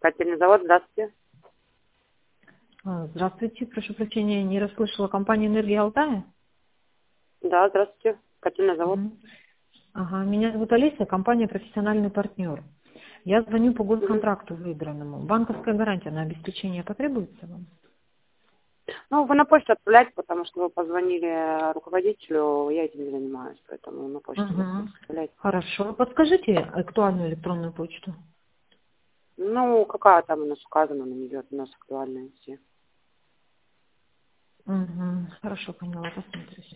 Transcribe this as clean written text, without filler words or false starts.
Котельный завод, здравствуйте. Здравствуйте, прошу прощения, не расслышала. Компания «Энергия Алтая»? Да, здравствуйте. Котельный завод. Ага, меня зовут Олеся, компания «Профессиональный партнер». Я звоню по Мгм. госконтракту выбранному. Банковская гарантия на обеспечение потребуется вам? Ну, вы на почту отправляйте, потому что вы позвонили руководителю, я этим не занимаюсь, поэтому на почту Угу. отправляйте. Хорошо. Подскажите актуальную электронную почту. Ну, какая там у нас указана, она не идет, у нас актуальные все. Угу. Хорошо, поняла, посмотрю.